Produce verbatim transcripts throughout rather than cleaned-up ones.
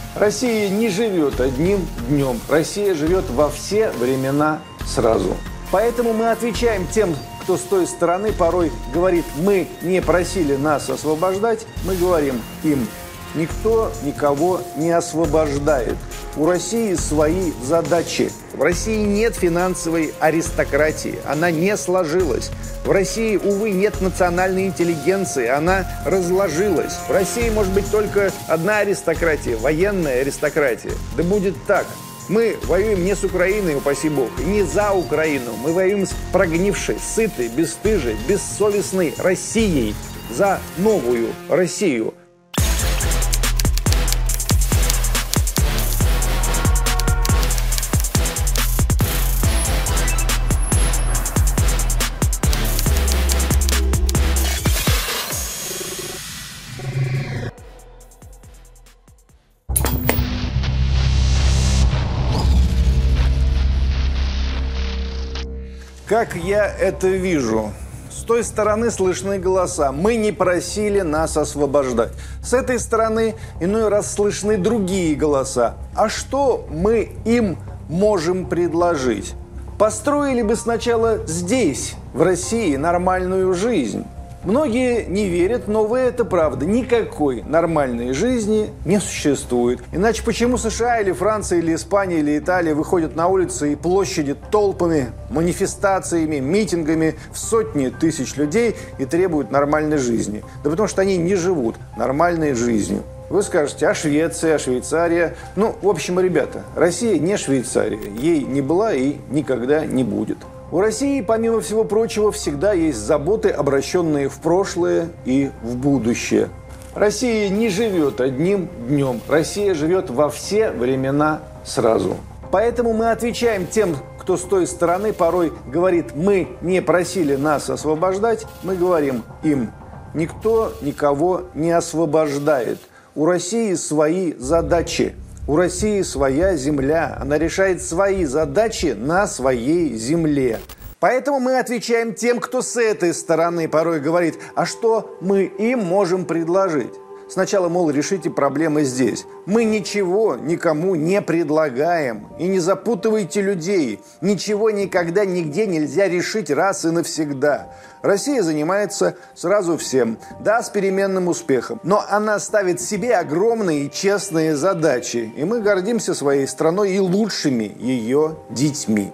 Россия не живет одним днем. Россия живет во все времена сразу. Поэтому мы отвечаем тем, кто с той стороны порой говорит: мы не просили нас освобождать, мы говорим им: никто никого не освобождает. У России свои задачи. В России нет финансовой аристократии, она не сложилась. В России, увы, нет национальной интеллигенции, она разложилась. В России может быть только одна аристократия, военная аристократия. Да будет так. Мы воюем не с Украиной, упаси бог, и не за Украину. Мы воюем с прогнившей, сытой, бесстыжей, бессовестной Россией. За новую Россию. Как я это вижу? С той стороны слышны голоса: мы не просили нас освобождать. С этой стороны иной раз слышны другие голоса: а что мы им можем предложить? Построили бы сначала здесь, в России, нормальную жизнь. Многие не верят, но вы это правда. Никакой нормальной жизни не существует. Иначе почему США или Франция, или Испания, или Италия выходят на улицы и площади толпами, манифестациями, митингами в сотни тысяч людей и требуют нормальной жизни? Да потому что они не живут нормальной жизнью. Вы скажете: а Швеция, а Швейцария? Ну, в общем, ребята, Россия не Швейцария. Ей не была и никогда не будет. У России, помимо всего прочего, всегда есть заботы, обращенные в прошлое и в будущее. Россия не живет одним днем. Россия живет во все времена сразу. Поэтому мы отвечаем тем, кто с той стороны порой говорит: мы не просили нас освобождать, мы говорим им: никто никого не освобождает. У России свои задачи. У России своя земля, она решает свои задачи на своей земле. Поэтому мы отвечаем тем, кто с этой стороны порой говорит: а что мы им можем предложить? Сначала, мол, решите проблемы здесь. Мы ничего никому не предлагаем. И не запутывайте людей. Ничего никогда нигде нельзя решить раз и навсегда. Россия занимается сразу всем. Да, с переменным успехом. Но она ставит себе огромные и честные задачи. И мы гордимся своей страной и лучшими ее детьми.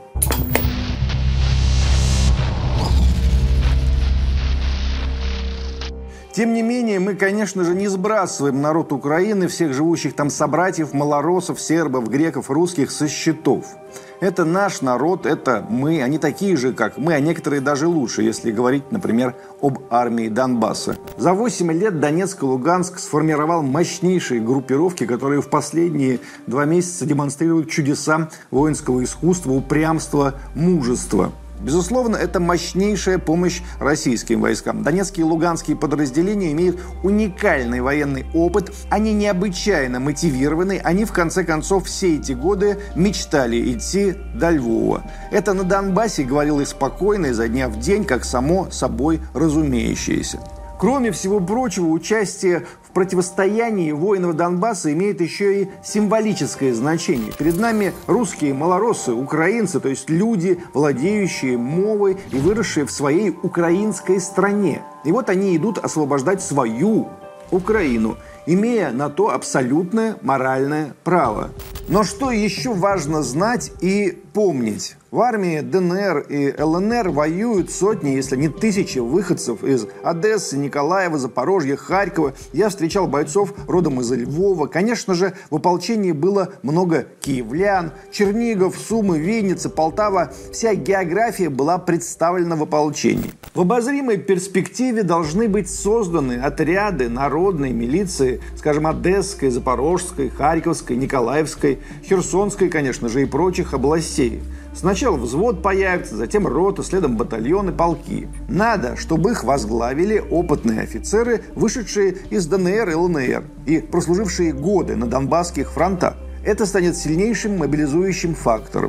Тем не менее, мы, конечно же, не сбрасываем народ Украины, всех живущих там собратьев, малоросов, сербов, греков, русских со счетов. Это наш народ, это мы, они такие же, как мы, а некоторые даже лучше, если говорить, например, об армии Донбасса. За восемь лет Донецк и Луганск сформировал мощнейшие группировки, которые в последние два месяца демонстрируют чудеса воинского искусства, упрямства, мужества. Безусловно, это мощнейшая помощь российским войскам. Донецкие и луганские подразделения имеют уникальный военный опыт, они необычайно мотивированы, они в конце концов все эти годы мечтали идти до Львова. Это на Донбассе говорилось спокойно, изо дня в день, как само собой разумеющееся. Кроме всего прочего, участие в противостоянии воинов Донбасса имеет еще и символическое значение. Перед нами русские малороссы, украинцы, то есть люди, владеющие мовой и выросшие в своей украинской стране. И вот они идут освобождать свою Украину, имея на то абсолютное моральное право. Но что еще важно знать и помнить? В армии ДНР и ЛНР воюют сотни, если не тысячи выходцев из Одессы, Николаева, Запорожья, Харькова. Я встречал бойцов родом из Львова. Конечно же, в ополчении было много киевлян, Чернигов, Сумы, Винница, Полтава. Вся география была представлена в ополчении. В обозримой перспективе должны быть созданы отряды народной милиции, скажем, Одесской, Запорожской, Харьковской, Николаевской, Херсонской, конечно же, и прочих областей. Сначала взвод появится, затем рота, следом батальоны, полки. Надо, чтобы их возглавили опытные офицеры, вышедшие из ДНР и ЛНР и прослужившие годы на Донбасских фронтах. Это станет сильнейшим мобилизующим фактором.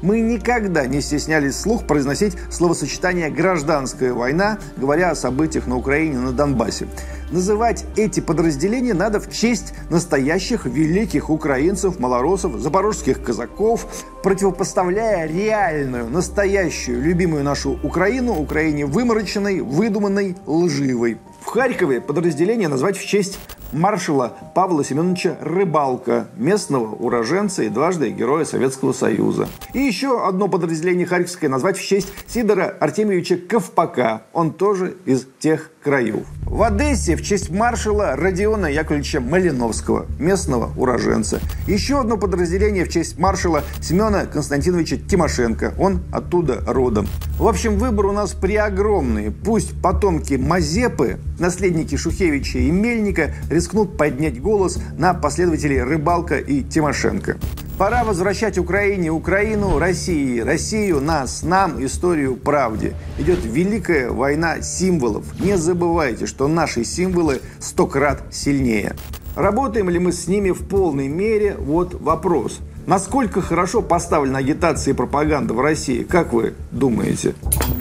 Мы никогда не стеснялись вслух произносить словосочетание «гражданская война», говоря о событиях на Украине, на Донбассе. Называть эти подразделения надо в честь настоящих великих украинцев, малоросов, запорожских казаков, противопоставляя реальную, настоящую, любимую нашу Украину Украине вымороченной, выдуманной, лживой. В Харькове подразделение назвать в честь маршала Павла Семеновича Рыбалка, местного уроженца и дважды Героя Советского Союза. И еще одно подразделение харьковское назвать в честь Сидора Артемьевича Ковпака. Он тоже из тех краев. В Одессе в честь маршала Родиона Яковлевича Малиновского, местного уроженца. Еще одно подразделение в честь маршала Семена Константиновича Тимошенко. Он оттуда родом. В общем, выбор у нас преогромный. Пусть потомки Мазепы, наследники Шухевича и Мельника, рискнут поднять голос на последователей Рыбалка и Тимошенко. Пора возвращать Украине Украину, России Россию, нас, нам, историю правде. Идет великая война символов. Не забывайте, что наши символы сто крат сильнее. Работаем ли мы с ними в полной мере? Вот вопрос. Насколько хорошо поставлена агитация и пропаганда в России? Как вы думаете?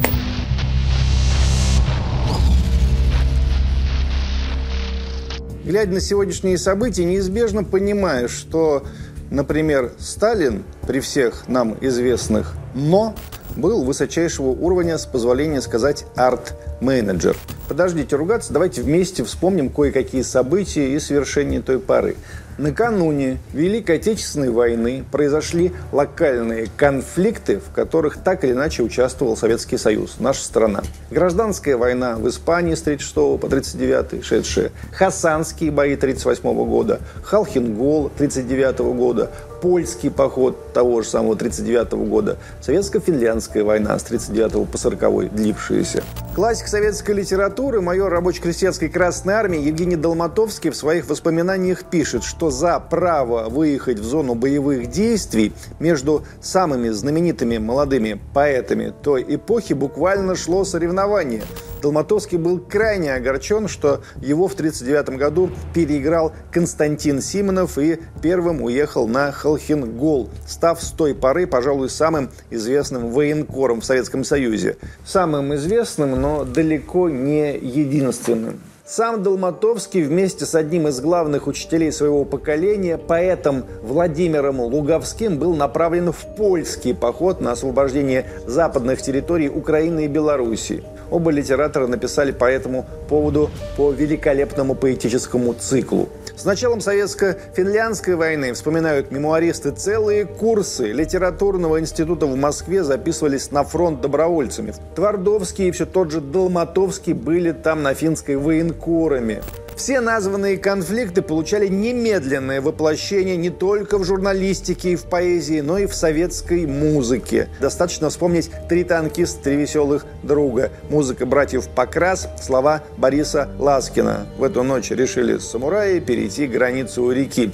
Глядя на сегодняшние события, неизбежно понимаешь, что, например, Сталин, при всех нам известных «но», был высочайшего уровня, с позволения сказать, арт-менеджер. Подождите ругаться, давайте вместе вспомним кое-какие события и свершения той поры. Накануне Великой Отечественной войны произошли локальные конфликты, в которых так или иначе участвовал Советский Союз, наша страна. Гражданская война в Испании с тридцать шестого по тридцать девятый, шедшие, Хасанские бои тридцать восьмого года, Халхин-Гол тридцать девятого года, Польский поход того же самого тридцать девятого года, Советско-финляндская война с тридцать девятого по сороковой длившаяся. Классик советской литературы, майор рабоче-крестьянской Красной Армии Евгений Долматовский в своих воспоминаниях пишет, что за право выехать в зону боевых действий между самыми знаменитыми молодыми поэтами той эпохи буквально шло соревнование. Долматовский был крайне огорчен, что его в тридцать девятом году переиграл Константин Симонов и первым уехал на Халхин-Гол, став с той поры, пожалуй, самым известным военкором в Советском Союзе. Самым известным, но далеко не единственным. Сам Долматовский вместе с одним из главных учителей своего поколения, поэтом Владимиром Луговским, был направлен в польский поход на освобождение западных территорий Украины и Белоруссии. Оба литератора написали по этому поводу по великолепному поэтическому циклу. С началом Советско-финляндской войны, вспоминают мемуаристы, целые курсы литературного института в Москве записывались на фронт добровольцами. Твардовский и все тот же Долматовский были там на финской военкорами. Все названные конфликты получали немедленное воплощение не только в журналистике и в поэзии, но и в советской музыке. Достаточно вспомнить «Три танкиста, три веселых друга», музыка братьев Покрас, слова Бориса Ласкина. В эту ночь решили самураи перейти границу у реки.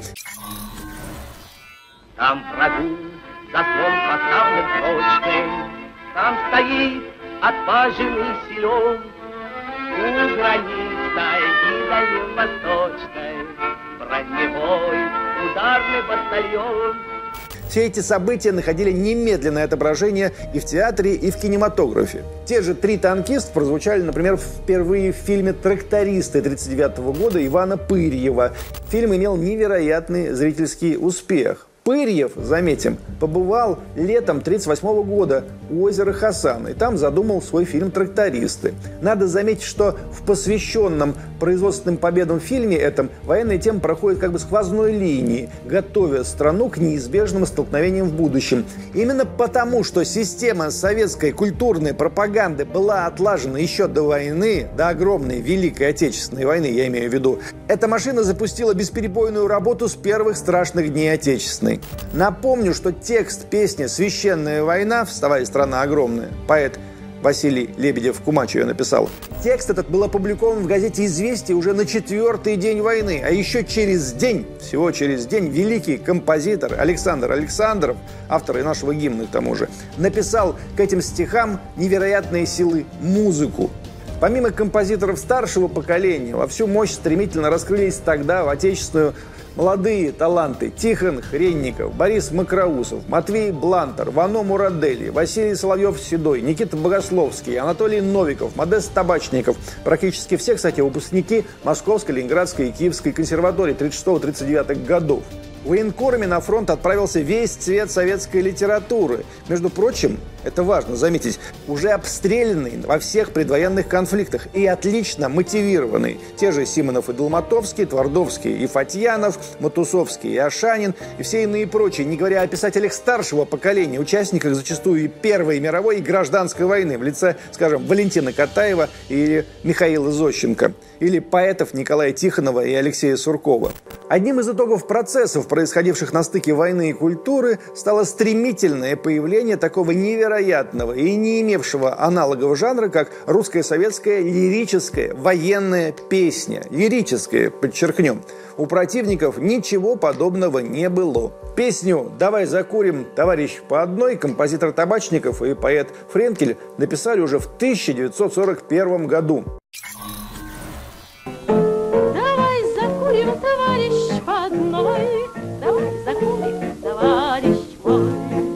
Там врагу заслон поставлен прочный, там стоит отважный силен, у границ тайги дальневосточной, броневой ударный батальон. Все эти события находили немедленное отображение и в театре, и в кинематографе. Те же «Три танкиста» прозвучали, например, впервые в фильме «Трактористы» тридцать девятого года Ивана Пырьева. Фильм имел невероятный зрительский успех. Пырьев, заметим, побывал летом тридцать восьмого года у озера Хасан, и там задумал свой фильм «Трактористы». Надо заметить, что в посвященном производственным победам фильме этом военная тема проходит как бы сквозной линией, готовя страну к неизбежным столкновениям в будущем. Именно потому, что система советской культурной пропаганды была отлажена еще до войны, до огромной Великой Отечественной войны, я имею в виду, эта машина запустила бесперебойную работу с первых страшных дней Отечественной. Напомню, что текст песни «Священная война», «Вставай, страна огромная», поэт Василий Лебедев Кумачев написал. Текст этот был опубликован в газете «Известия» уже на четвертый день войны, а еще через день, всего через день, великий композитор Александр Александров, автор и нашего гимна к тому же, написал к этим стихам невероятные силы музыку. Помимо композиторов старшего поколения, во всю мощь стремительно раскрылись тогда в отечественную Молодые таланты Тихон Хренников, Борис Макроусов, Матвей Блантер, Вано Мурадели, Василий Соловьев-Седой, Никита Богословский, Анатолий Новиков, Модест Табачников. Практически все, кстати, выпускники Московской, Ленинградской и Киевской консерватории тридцать шестого — тридцать девятого годов. Военкорами на фронт отправился весь цвет советской литературы. Между прочим, это важно заметить, уже обстрелянный во всех предвоенных конфликтах и отлично мотивированный. Те же Симонов и Долматовский, Твардовский и Фатьянов, Матусовский и Ашанин и все иные прочие, не говоря о писателях старшего поколения, участниках зачастую и Первой мировой, и Гражданской войны в лице, скажем, Валентина Катаева и Михаила Зощенко, или поэтов Николая Тихонова и Алексея Суркова. Одним из итогов процессов, происходивших на стыке войны и культуры, стало стремительное появление такого невероятного и не имевшего аналогов жанра, как русская советская лирическая военная песня. Лирическая, подчеркнем. У противников ничего подобного не было. Песню «Давай закурим, товарищ, по одной» композитор Табачников и поэт Френкель написали уже в тысяча девятьсот сорок первом году. Давай закурим, товарищ, по одной, давай закурим, товарищ мой.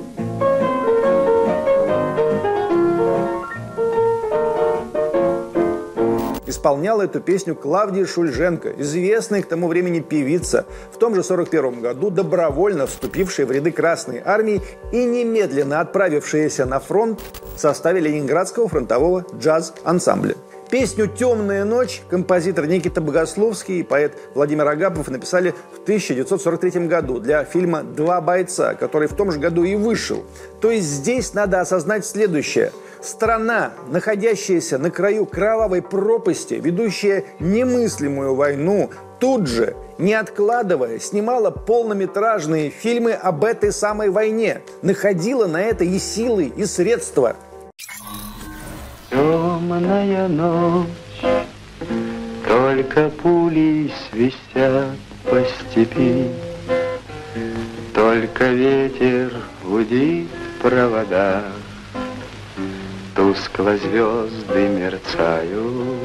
Исполняла эту песню Клавдия Шульженко, известная к тому времени певица, в том же сорок первом году добровольно вступившая в ряды Красной Армии и немедленно отправившаяся на фронт в составе Ленинградского фронтового джаз-ансамбля. Песню «Темная ночь» композитор Никита Богословский и поэт Владимир Агапов написали в тысяча девятьсот сорок третьем году для фильма «Два бойца», который в том же году и вышел. То есть здесь надо осознать следующее. Страна, находящаяся на краю кровавой пропасти, ведущая немыслимую войну, тут же, не откладывая, снимала полнометражные фильмы об этой самой войне, находила на это и силы, и средства. Темная ночь, только пули свистят по степи, только ветер гудит в проводах, тускло звезды мерцают.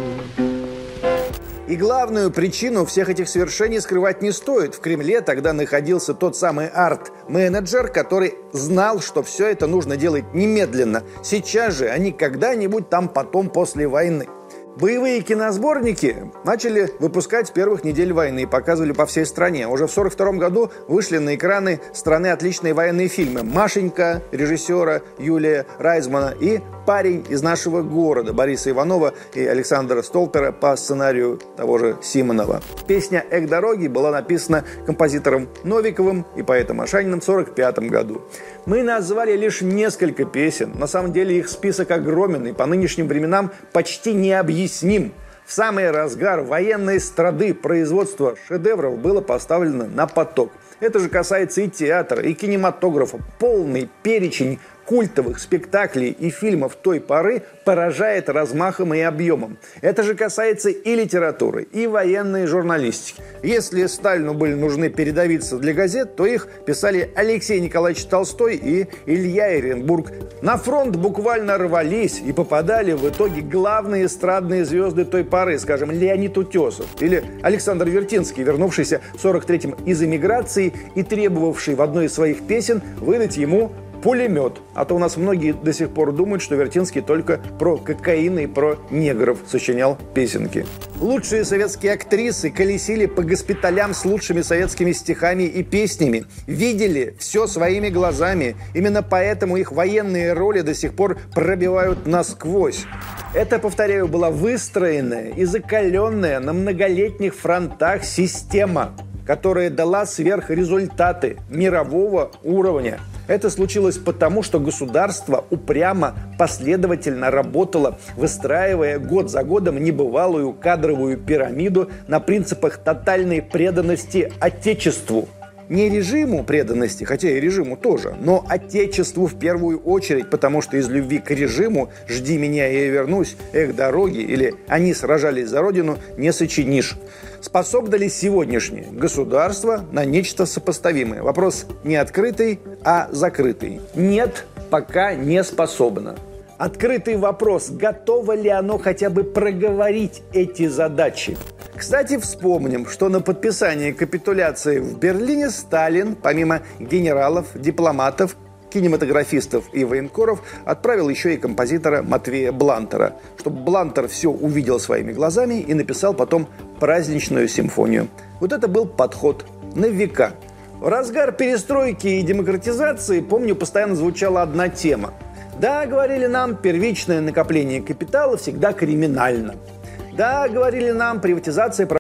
И главную причину всех этих свершений скрывать не стоит. В Кремле тогда находился тот самый арт-менеджер, который знал, что все это нужно делать немедленно. Сейчас же, а не когда-нибудь там потом после войны. Боевые киносборники начали выпускать с первых недель войны и показывали по всей стране. Уже в сорок втором году вышли на экраны страны отличные военные фильмы «Машенька» режиссера Юлия Райзмана и «Парень из нашего города» Бориса Иванова и Александра Столпера по сценарию того же Симонова. Песня «Эх, дороги» была написана композитором Новиковым и поэтом Ашаниным в сорок пятом году. Мы назвали лишь несколько песен. На самом деле их список огромен и по нынешним временам почти необъясним. В самый разгар военной эстрады производство шедевров было поставлено на поток. Это же касается и театра, и кинематографа. Полный перечень культовых спектаклей и фильмов той поры поражает размахом и объемом. Это же касается и литературы, и военной журналистики. Если Сталину были нужны передовицы для газет, то их писали Алексей Николаевич Толстой и Илья Эренбург. На фронт буквально рвались и попадали в итоге главные эстрадные звезды той поры, скажем, Леонид Утесов или Александр Вертинский, вернувшийся в сорок третьем из эмиграции и требовавший в одной из своих песен выдать ему пулемет. А то у нас многие до сих пор думают, что Вертинский только про кокаин и про негров сочинял песенки. Лучшие советские актрисы колесили по госпиталям с лучшими советскими стихами и песнями. Видели все своими глазами. Именно поэтому их военные роли до сих пор пробивают насквозь. Это, повторяю, была выстроенная и закаленная на многолетних фронтах система, которая дала сверхрезультаты мирового уровня. Это случилось потому, что государство упрямо, последовательно работало, выстраивая год за годом небывалую кадровую пирамиду на принципах тотальной преданности Отечеству. Не режиму преданности, хотя и режиму тоже, но Отечеству в первую очередь, потому что из любви к режиму «Жди меня, я вернусь», «Эх, дороги» или «Они сражались за Родину» не сочинишь. Способно ли сегодняшнее государство на нечто сопоставимое? Вопрос не открытый, а закрытый. Нет, пока не способно. Открытый вопрос, готово ли оно хотя бы проговорить эти задачи. Кстати, вспомним, что на подписание капитуляции в Берлине Сталин, помимо генералов, дипломатов, кинематографистов и военкоров, отправил еще и композитора Матвея Блантера, чтобы Блантер все увидел своими глазами и написал потом праздничную симфонию. Вот это был подход на века. В разгар перестройки и демократизации, помню, постоянно звучала одна тема. Да, говорили нам, первичное накопление капитала всегда криминально. Да, говорили нам, приватизация